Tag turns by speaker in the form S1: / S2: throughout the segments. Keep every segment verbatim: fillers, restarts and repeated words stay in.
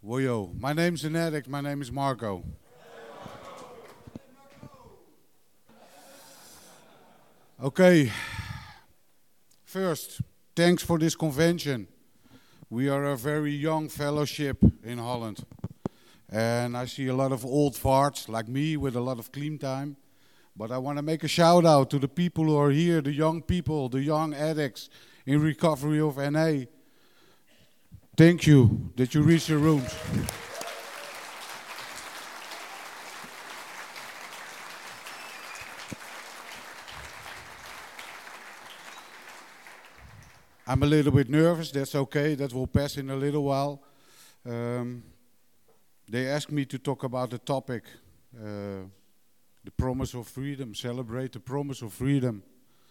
S1: Woyo, my name's an addict, my name is Marco. Okay, first, thanks for this convention. We are a very young fellowship in Holland. And I see a lot of old farts like me with a lot of clean time. But I want to make a shout out to the people who are here, the young people, the young addicts in recovery of N A. Thank you that you reach your rooms. I'm a little bit nervous, that's okay, that will pass in a little while. Um, they asked me to talk about the topic, uh, the promise of freedom, celebrate the promise of freedom.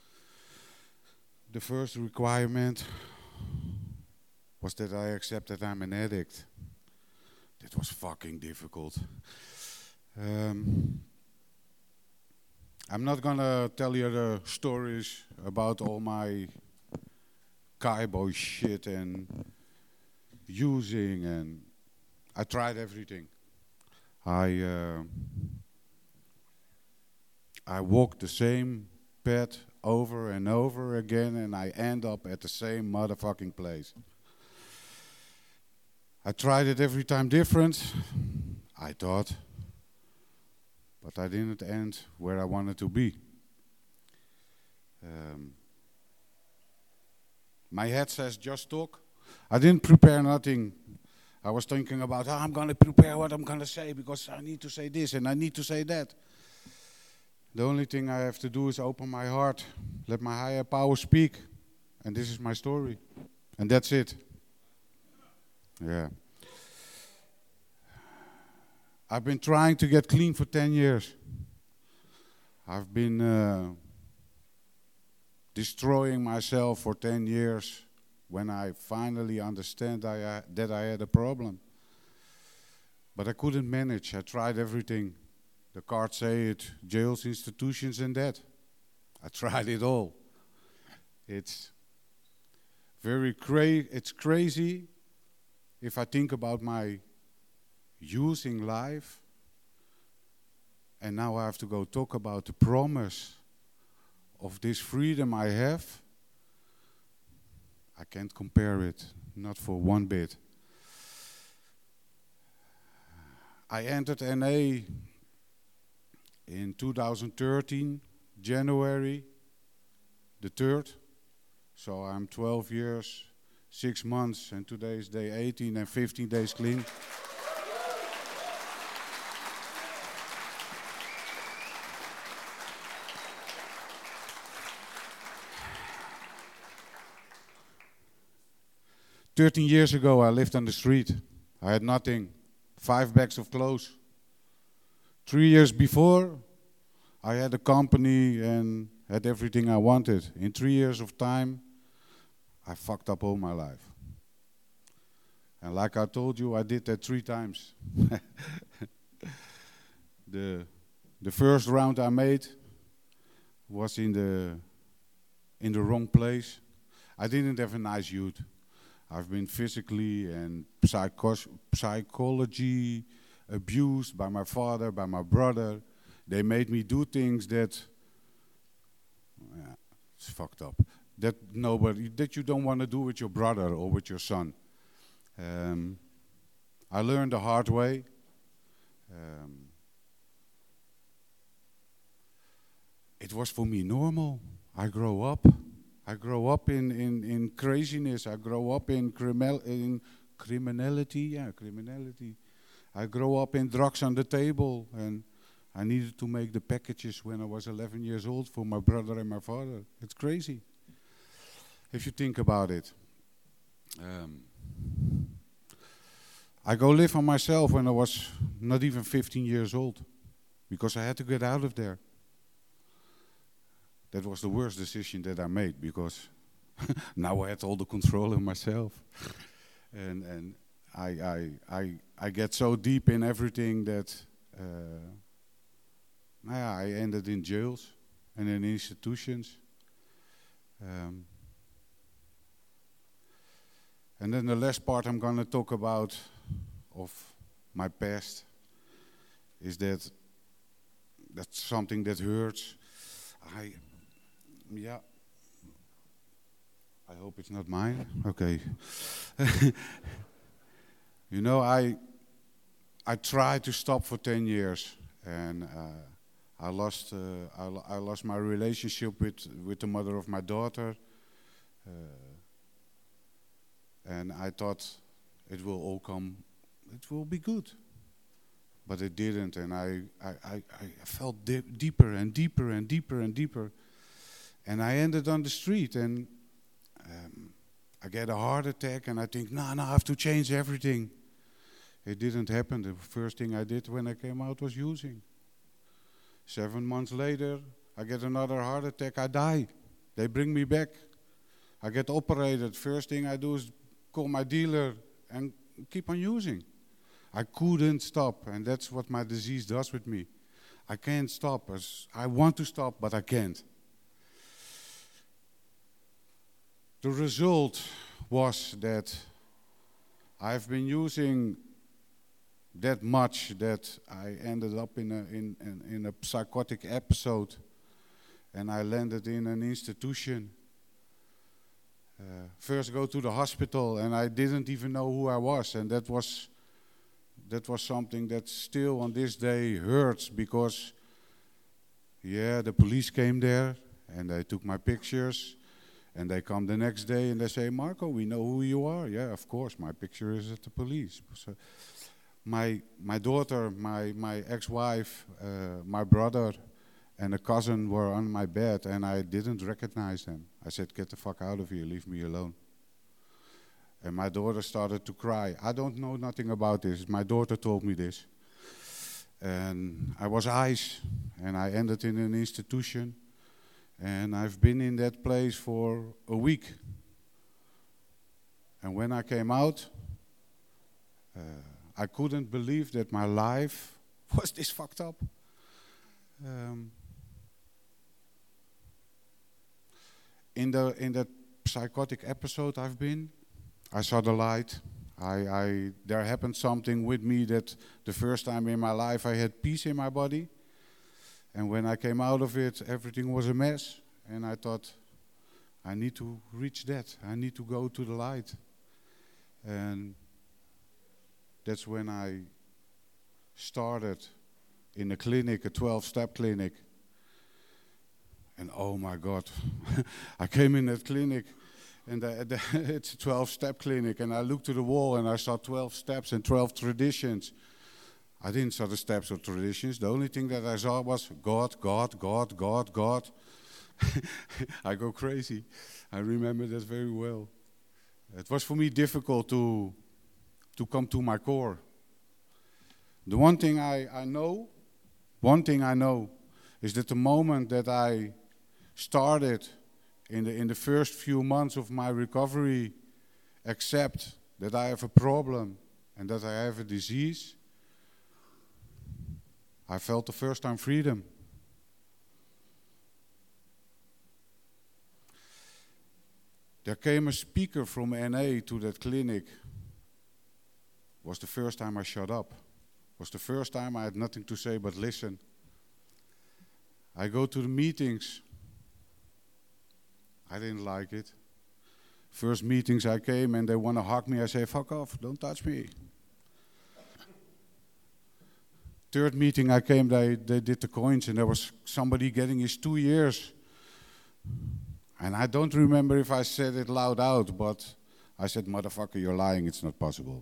S1: The first requirement was that I accept that I'm an addict. That was fucking difficult. Um, I'm not gonna tell you the stories about all my cowboy shit and using, and I tried everything. I uh, I walked the same path over and over again, and I end up at the same motherfucking place. I tried it every time different, I thought, but I didn't end where I wanted to be. Um, My head says just talk. I didn't prepare nothing. I was thinking about, oh, I'm going to prepare what I'm going to say because I need to say this and I need to say that. The only thing I have to do is open my heart, let my higher power speak, and this is my story. And that's it. Yeah. I've been trying to get clean for ten years. I've been uh, destroying myself for ten years when I finally understand I, uh, that I had a problem. But I couldn't manage. I tried everything. The cards say it, jails, institutions and that. I tried it all. It's very cra- it's crazy if I think about my using life, and now I have to go talk about the promise of this freedom I have. I can't compare it, not for one bit. I entered N A in two thousand thirteen, January the third. So I'm twelve years, six months, and today is day eighteen and fifteen days clean. thirteen years ago, I lived on the street. I had nothing, five bags of clothes. Three years before, I had a company and had everything I wanted. In three years of time, I fucked up all my life. And like I told you, I did that three times. the, the first round I made was in the, in the wrong place. I didn't have a nice youth. I've been physically and psycho- psychology abused by my father, by my brother. They made me do things that, yeah, it's fucked up. That nobody, that you don't want to do with your brother or with your son. Um, I learned the hard way. Um, it was for me normal. I grow up. I grow up in, in, in craziness. I grow up in, criminal, in criminality. Yeah, criminality. I grow up in drugs on the table, and I needed to make the packages when I was eleven years old for my brother and my father. It's crazy, if you think about it. Um, I go live on myself when I was not even fifteen years old, because I had to get out of there. That was the worst decision that I made, because now I had all the control in myself. and and I, I, I, I get so deep in everything that uh, yeah, I ended in jails and in institutions. Um, and then the last part I'm going to talk about of my past is that that's something that hurts. I, yeah. I hope it's not mine. Okay. You know, I I tried to stop for ten years, and uh, I lost uh, I, lo- I lost my relationship with with the mother of my daughter, uh, and I thought it will all come, it will be good, but it didn't, and I I I, I felt di- deeper and deeper and deeper and deeper, and I ended on the street, and um, I get a heart attack, and I think, no, no, I have to change everything. It didn't happen. The first thing I did when I came out was using. Seven months later, I get another heart attack. I die. They bring me back. I get operated. First thing I do is call my dealer and keep on using. I couldn't stop, and that's what my disease does with me. I can't stop. As I want to stop, but I can't. The result was that I've been using that much that I ended up in a, in, in, in a psychotic episode, and I landed in an institution. Uh, first go to the hospital, and I didn't even know who I was, and that was that was something that still on this day hurts, because yeah, the police came there and they took my pictures, and they come the next day and they say, Marco, we know who you are. Yeah, of course, my picture is at the police. So my my daughter, my, my ex-wife, uh, my brother, and a cousin were on my bed, and I didn't recognize them. I said, get the fuck out of here, leave me alone. And my daughter started to cry. I don't know nothing about this. My daughter told me this. And I was ice, and I ended in an institution, and I've been in that place for a week. And when I came out, uh, I couldn't believe that my life was this fucked up. Um, in the in that psychotic episode I've been, I saw the light. I, I there happened something with me that the first time in my life I had peace in my body. And when I came out of it, everything was a mess. And I thought, I need to reach that. I need to go to the light. And that's when I started in a clinic, a twelve-step clinic. And oh my God, I came in that clinic, and the, the it's a twelve-step clinic, and I looked to the wall and I saw twelve steps and twelve traditions. I didn't saw the steps or traditions. The only thing that I saw was God, God, God, God, God. I go crazy. I remember that very well. It was for me difficult to to come to my core. The one thing I, I know, one thing I know, is that the moment that I started in the in the first few months of my recovery, accept that I have a problem and that I have a disease, I felt the first time freedom. There came a speaker from N A to that clinic. Was the first time I shut up. Was the first time I had nothing to say but listen. I go to the meetings. I didn't like it. First meetings I came and they want to hug me. I say, fuck off, don't touch me. Third meeting I came, they, they did the coins, and there was somebody getting his two years. And I don't remember if I said it loud out, but I said, motherfucker, you're lying, it's not possible.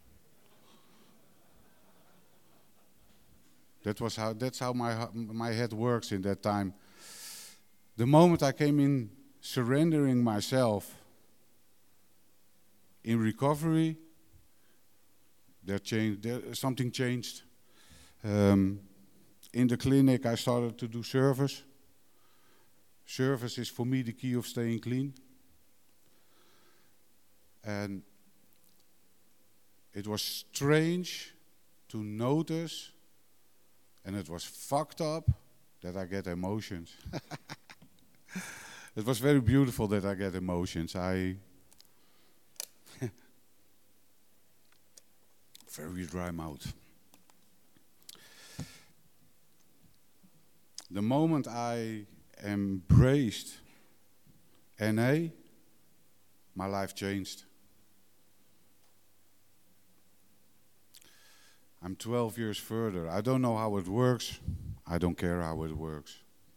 S1: That was how, that's how my, my head works in that time. The moment I came in surrendering myself in recovery, there changed, there, something changed. Um, in the clinic, I started to do service. Service is for me the key of staying clean. And it was strange to notice, and it was fucked up, that I get emotions. It was very beautiful that I get emotions. I very dry mouth. The moment I embraced N A, my life changed. I'm twelve years further. I don't know how it works. I don't care how it works.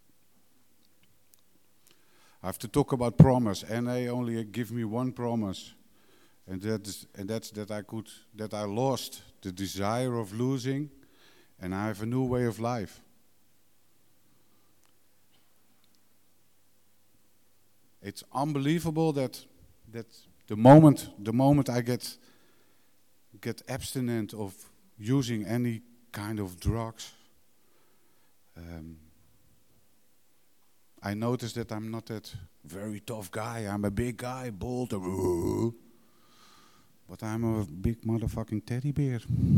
S1: I have to talk about promise. N A only give me one promise, and that is, and that's that I could, that I lost the desire of losing, and I have a new way of life. It's unbelievable that that the moment the moment I get get abstinent of using any kind of drugs, um, I notice that I'm not that very tough guy. I'm a big guy, bold, uh, but I'm a big motherfucking teddy bear.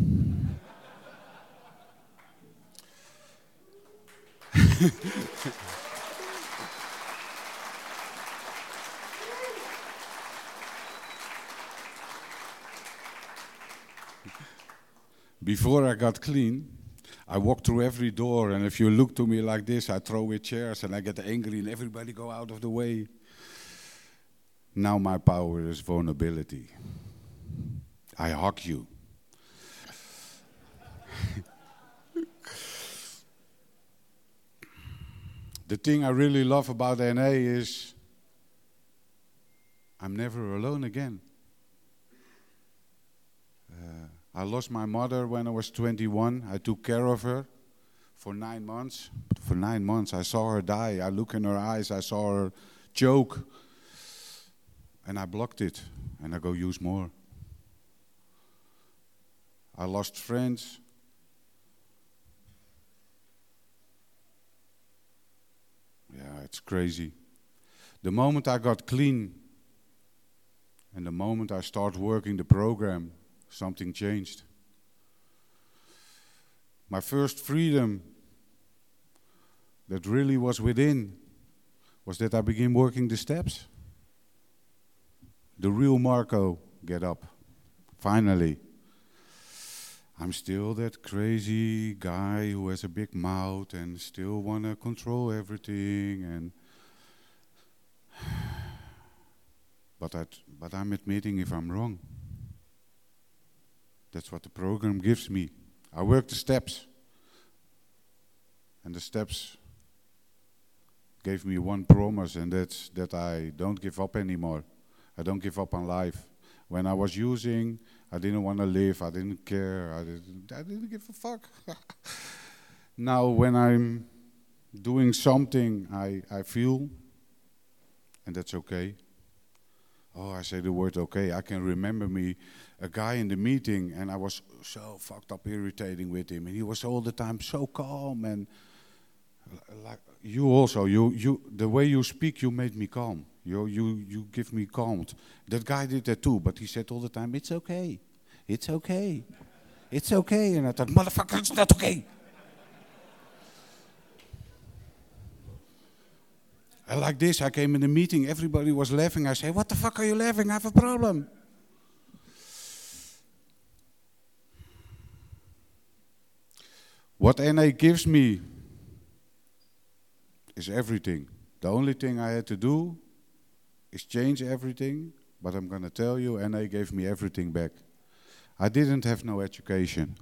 S1: Before I got clean, I walk through every door, and if you look to me like this, I throw away chairs and I get angry and everybody go out of the way. Now my power is vulnerability. I hug you. The thing I really love about N A is I'm never alone again. Uh, I lost my mother when I was twenty-one. I took care of her for nine months. For nine months, I saw her die. I look in her eyes, I saw her choke. And I blocked it, and I go use more. I lost friends. Yeah, it's crazy. The moment I got clean, and the moment I start working the program, something changed. My first freedom that really was within was that I began working the steps. The real Marco get up. Finally. I'm still that crazy guy who has a big mouth and still want to control everything. And but, I, but I'm admitting if I'm wrong. That's what the program gives me. I work the steps. And the steps gave me one promise, and that's that I don't give up anymore. I don't give up on life. When I was using, I didn't want to live. I didn't care. I didn't, I didn't give a fuck. Now, when I'm doing something, I, I feel, and that's okay. Oh, I say the word okay. I can remember me, a guy in the meeting, and I was so fucked up irritating with him. And he was all the time so calm. And like you also, you, you, the way you speak, you made me calm. You, you, you give me calm. That guy did that too, but he said all the time, it's okay. It's okay. It's okay. And I thought, motherfucker, it's not okay. And like this, I came in the meeting, everybody was laughing. I say, what the fuck are you laughing? I have a problem. What N A gives me is everything. The only thing I had to do is change everything, but I'm going to tell you, N A gave me everything back. I didn't have no education.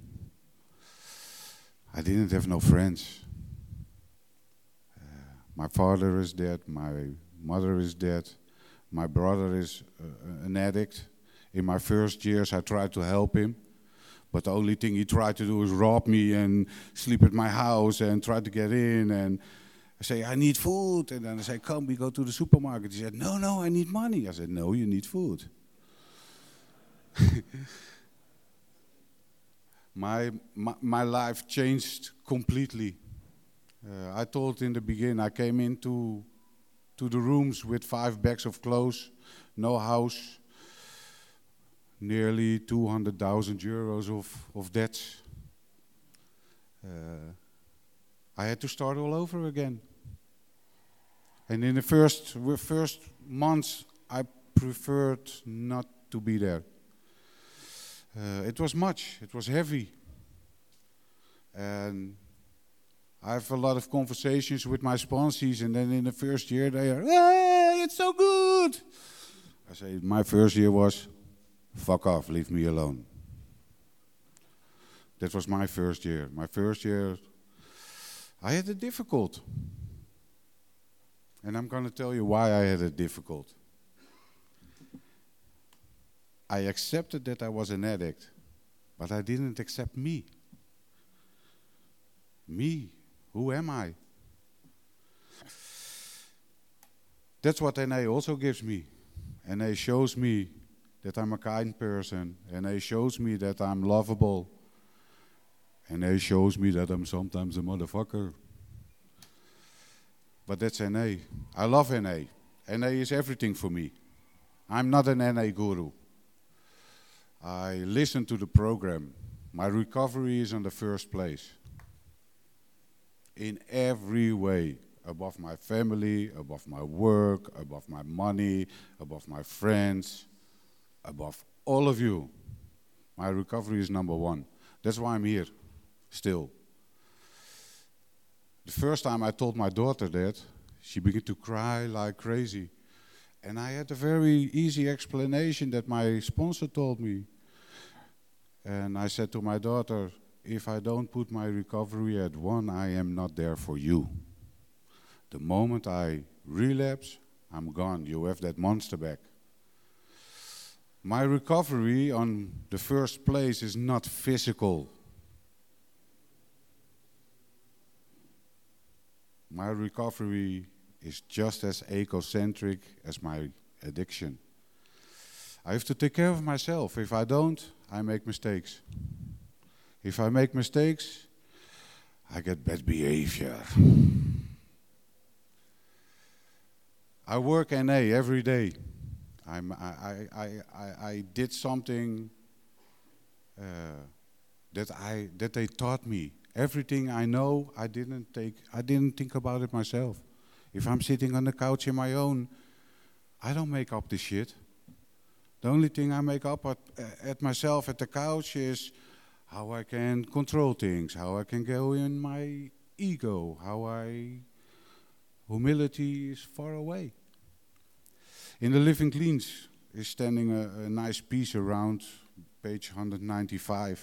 S1: I didn't have no friends. Uh, my father is dead, my mother is dead, my brother is uh, an addict. In my first years I tried to help him, but the only thing he tried to do is rob me and sleep at my house and try to get in, and I say, I need food. And then I say, come, we go to the supermarket. He said, no, no, I need money. I said, no, you need food. my, my my life changed completely. Uh, I told in the beginning, I came into to the rooms with five bags of clothes, no house, nearly two hundred thousand euros of, of debts. Uh, I had to start all over again. And in the first first months, I preferred not to be there. Uh, it was much, it was heavy. And I have a lot of conversations with my sponsees, and then in the first year they are, hey, it's so good. I say, my first year was, fuck off, leave me alone. That was my first year. My first year, I had it difficult. And I'm going to tell you why I had it difficult. I accepted that I was an addict, but I didn't accept me. Me, who am I? That's what N A also gives me. N A shows me that I'm a kind person. N A shows me that I'm lovable. N A shows me that I'm sometimes a motherfucker. But that's N A. I love N A. N A is everything for me. I'm not an N A guru. I listen to the program. My recovery is in the first place. In every way. Above my family, above my work, above my money, above my friends, above all of you. My recovery is number one. That's why I'm here, still. The first time I told my daughter that, she began to cry like crazy. And I had a very easy explanation that my sponsor told me. And I said to my daughter, if I don't put my recovery at one, I am not there for you. The moment I relapse, I'm gone. You have that monster back. My recovery on the first place is not physical. My recovery is just as egocentric as my addiction. I have to take care of myself. If I don't, I make mistakes. If I make mistakes, I get bad behavior. I work N A every day. I'm, I, I, I, I did something uh, that I that they taught me. Everything I know, I didn't take. I didn't think about it myself. If I'm sitting on the couch in my own, I don't make up this shit. The only thing I make up at, at myself at the couch is how I can control things, how I can go in my ego, how I humility is far away. In the Living Cleans is standing a, a nice piece around page one ninety-five.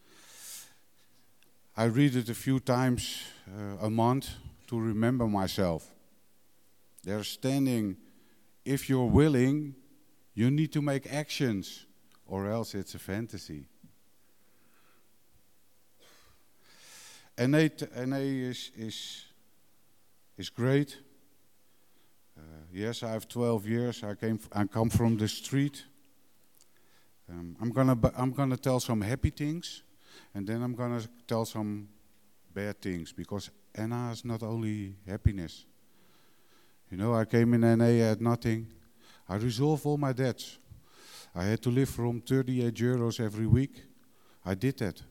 S1: I read it a few times uh, a month to remember myself. They're standing, if you're willing, you need to make actions, or else it's a fantasy. N A, N A is, is, is great. Uh, yes, I have twelve years. I came. I come from the street. Um, I'm gonna. I'm gonna tell some happy things, and then I'm gonna tell some bad things, because N A is not only happiness. You know, I came in N A, I had nothing. I resolved all my debts. I had to live from thirty-eight euros every week. I did that.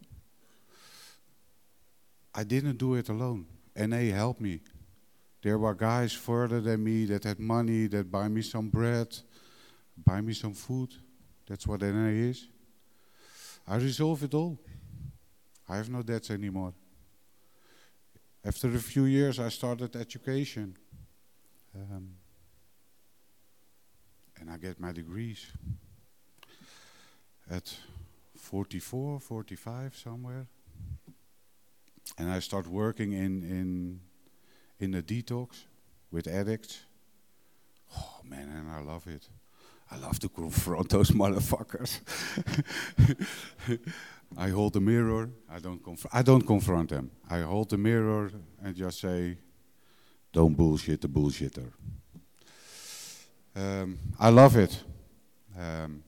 S1: I didn't do it alone. N A helped me. There were guys further than me that had money, that buy me some bread, buy me some food. That's what N A is. I resolved it all. I have no debts anymore. After a few years, I started education. Um, and I get my degrees. At forty-four, forty-five, somewhere. And I start working in... in in the detox with addicts. Oh man, and I love it. I love to confront those motherfuckers. I hold the mirror. I don't conf- I don't confront them. I hold the mirror and just say, don't bullshit the bullshitter. Um, I love it. Um,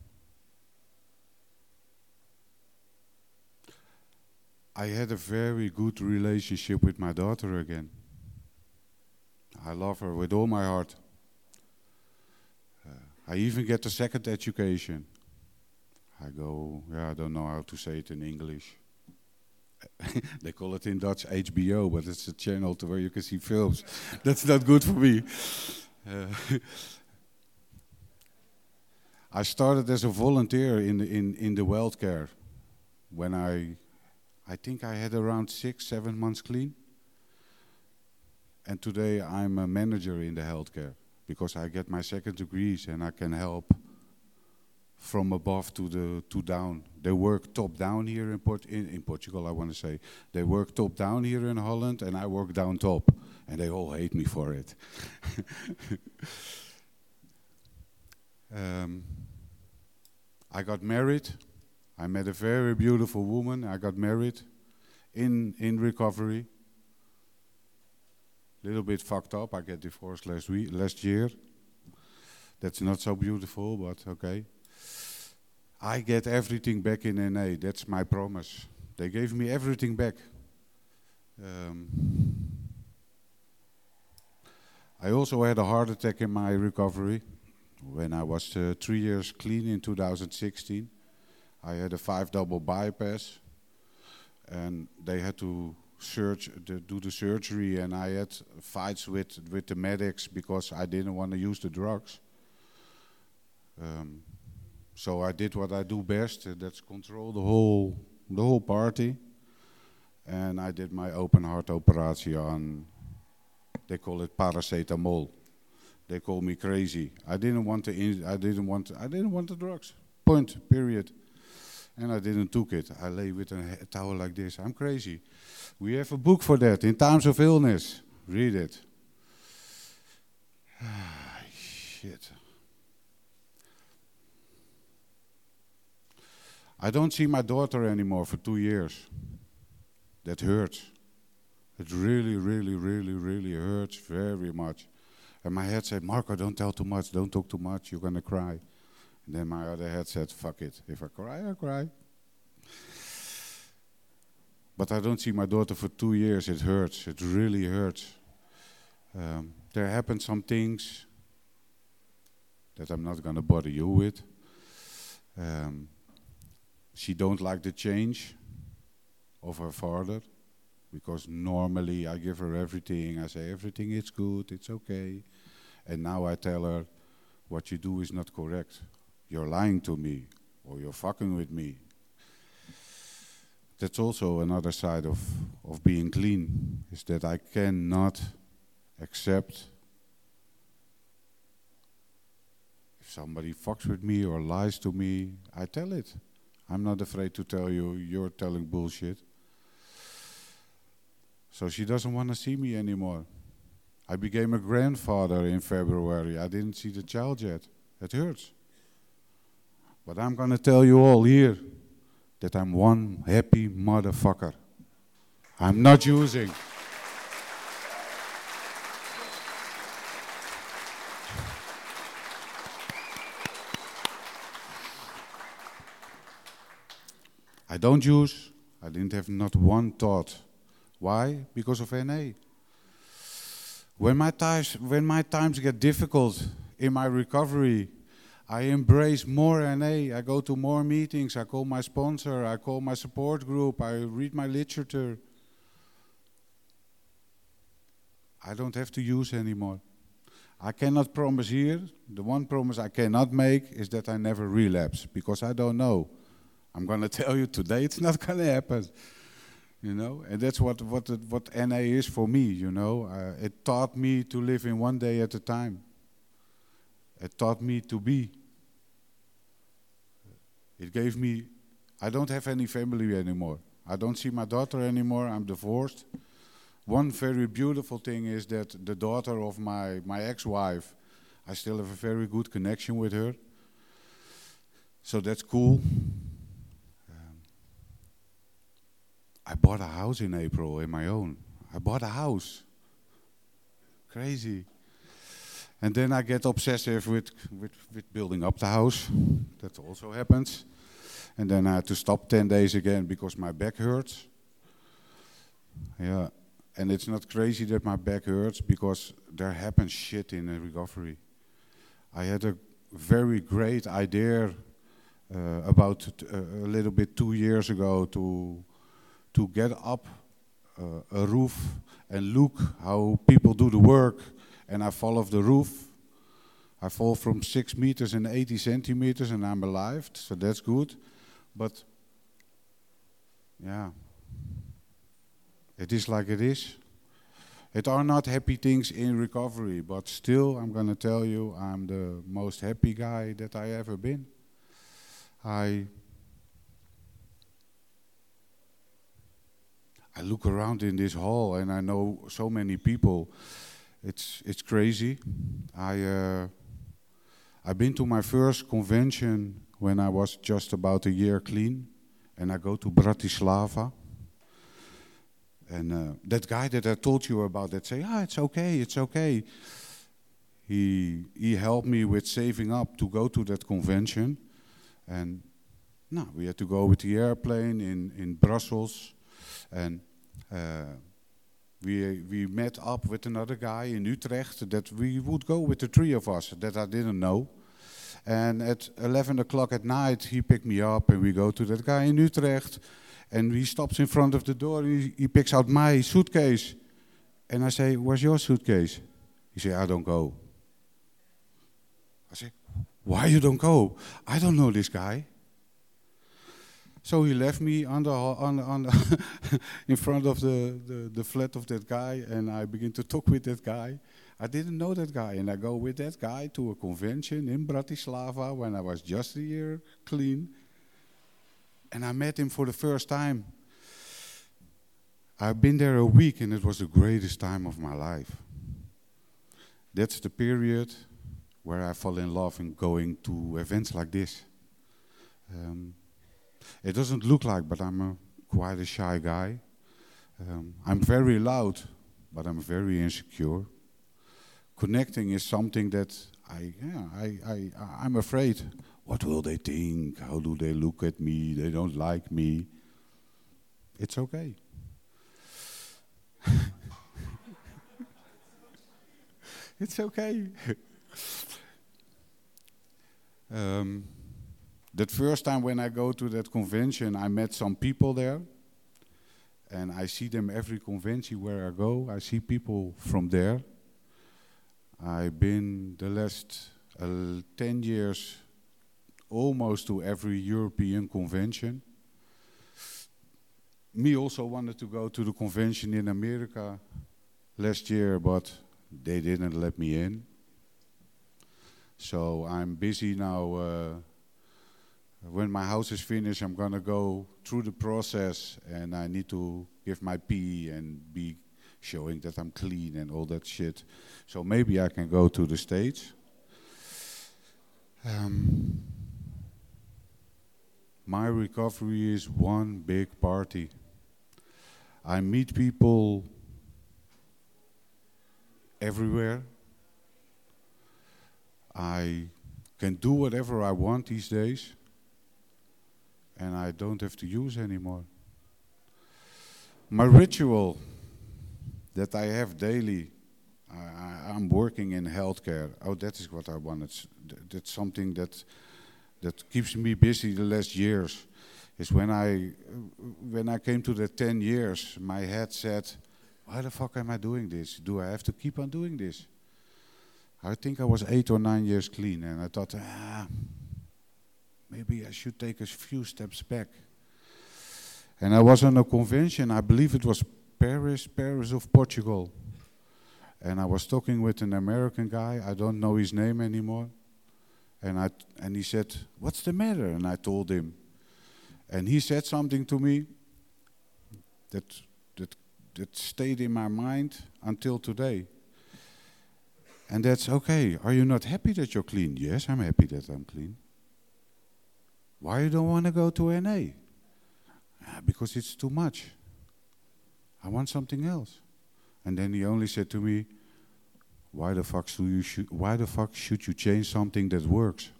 S1: I had a very good relationship with my daughter again. I love her with all my heart. Uh, I even get a second education. I go, yeah, I don't know how to say it in English. They call it in Dutch H B O, but it's a channel to where you can see films. That's not good for me. Uh, I started as a volunteer in the, in, in the world care. when I, I think I had around six, seven months clean. And today I'm a manager in the healthcare because I get my second degrees and I can help from above to the to down. They work top down here in, Port in, in Portugal, I want to say. They work top down here in Holland and I work down top. And they all hate me for it. um, I got married. I met a very beautiful woman. I got married in, in recovery. Little bit fucked up. I get divorced last week, last year. That's not so beautiful, but okay. I get everything back in N A. That's my promise. They gave me everything back. Um, I also had a heart attack in my recovery when I was uh, three years clean in two thousand sixteen. I had a five double bypass, and they had to search, the, do the surgery, and I had fights with with the medics because I didn't want to use the drugs. Um, so I did what I do best, uh, that's control the whole the whole party, and I did my open heart operatie on. They call it paracetamol. They call me crazy. I didn't want to. I didn't want. To, I didn't want the drugs. Point. Period. And I didn't took it. I lay with a, a towel like this. I'm crazy. We have a book for that. In times of illness, read it. Shit. I don't see my daughter anymore for two years. That hurts. It really, really, really, really hurts very much. And my head said, Marco, don't tell too much, don't talk too much, you're gonna cry. And then my other head said, fuck it, if I cry, I cry. But I don't see my daughter for two years, it hurts, it really hurts. Um, there happened some things that I'm not gonna bother you with. Um, she don't like the change of her father. Because normally I give her everything, I say everything is good, it's okay. And now I tell her, what you do is not correct. You're lying to me, or you're fucking with me. That's also another side of, of being clean, is that I cannot accept if somebody fucks with me or lies to me, I tell it. I'm not afraid to tell you, you're telling bullshit. So she doesn't want to see me anymore. I became a grandfather in February. I didn't see the child yet. It hurts. But I'm going to tell you all here that I'm one happy motherfucker. I'm not using. I don't use. I didn't have not one thought. Why? Because of N A. When my times, when my times get difficult in my recovery, I embrace more N A. I go to more meetings. I call my sponsor. I call my support group. I read my literature. I don't have to use anymore. I cannot promise here. The one promise I cannot make is that I never relapse, because I don't know. I'm going to tell you today it's not going to happen. You know, and that's what what what N A is for me. You know, uh, it taught me to live in one day at a time. It taught me to be. It gave me. I don't have any family anymore. I don't see my daughter anymore. I'm divorced. One very beautiful thing is that the daughter of my my ex-wife, I still have a very good connection with her. So that's cool. I bought a house in April in my own. I bought a house. Crazy. And then I get obsessive with, with, with building up the house. That also happens. And then I had to stop ten days again because my back hurts. Yeah. And it's not crazy that my back hurts, because there happens shit in the recovery. I had a very great idea uh, about uh, a little bit two years ago to to get up uh, a roof and look how people do the work, and I fall off the roof. I fall from six meters and eighty centimeters and I'm alive, so that's good. But yeah, it is like it is. It are not happy things in recovery, but still, I'm gonna tell you, I'm the most happy guy that I ever been. I I look around in this hall and I know so many people. It's it's crazy. I uh, I've been to my first convention when I was just about a year clean, and I go to Bratislava. And uh, that guy that I told you about, that say, ah, it's okay, it's okay. He he helped me with saving up to go to that convention, and no, we had to go with the airplane in in Brussels, and uh, we we met up with another guy in Utrecht that we would go with the three of us that I didn't know. And at eleven o'clock at night, he picked me up, and we go to that guy in Utrecht. And he stops in front of the door, and he, he picks out my suitcase. And I say, where's your suitcase? He said, I don't go. I say, why you don't go? I don't know this guy. So he left me on the, on, on the in front of the, the, the flat of that guy, and I begin to talk with that guy. I didn't know that guy, and I go with that guy to a convention in Bratislava when I was just a year clean. And I met him for the first time. I've been there a week, and it was the greatest time of my life. That's the period where I fall in love in going to events like this. Um, it doesn't look like, but I'm a, quite a shy guy. Um, I'm very loud, but I'm very insecure. Connecting is something that I, yeah, I, I, I'm afraid. What will they think? How do they look at me? They don't like me. It's okay. It's okay. um, that first time when I go to that convention, I met some people there. And I see them every convention where I go. I see people from there. I've been the last uh, ten years almost to every European convention. Me also wanted to go to the convention in America last year, but they didn't let me in. So I'm busy now. Uh, when my house is finished, I'm gonna go through the process, and I need to give my pee and be showing that I'm clean and all that shit. So maybe I can go to the States. Um, My recovery is one big party. I meet people everywhere. I can do whatever I want these days, and I don't have to use anymore. My ritual that I have daily, I, I, I'm working in healthcare. Oh, that is what I wanted. That's something that that keeps me busy the last years. Is when I when I came to the ten years, my head said, why the fuck am I doing this? Do I have to keep on doing this? I think I was eight or nine years clean, and I thought, ah, maybe I should take a few steps back. And I was on a convention, I believe it was Paris, Paris of Portugal. And I was talking with an American guy, I don't know his name anymore. And I and he said, what's the matter? And I told him. And he said something to me that that that stayed in my mind until today. And that's okay. Are you not happy that you're clean? Yes, I'm happy that I'm clean. Why you don't want to go to N A? Ah, because it's too much. I want something else. And then he only said to me, why the fuck should you should, why the fuck should you change something that works?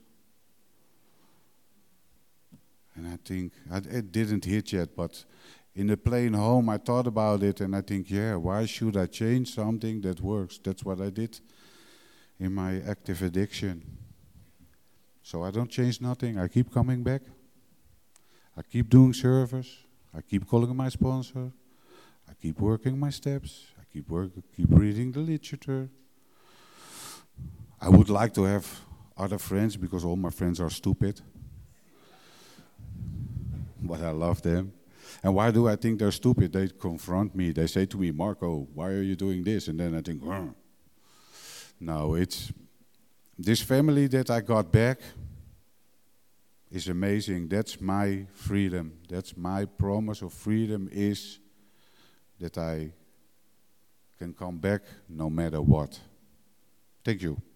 S1: And I think, I, it didn't hit yet, but in the plane home I thought about it, and I think, yeah, why should I change something that works? That's what I did in my active addiction. So I don't change nothing, I keep coming back. I keep doing service, I keep calling my sponsor, I keep working my steps, I keep work, keep reading the literature. I would like to have other friends because all my friends are stupid. But I love them. And why do I think they're stupid? They confront me. They say to me, Marco, why are you doing this? And then I think, "Grr." No, it's this family that I got back is amazing. That's my freedom. That's my promise of freedom, is that I can come back no matter what. Thank you.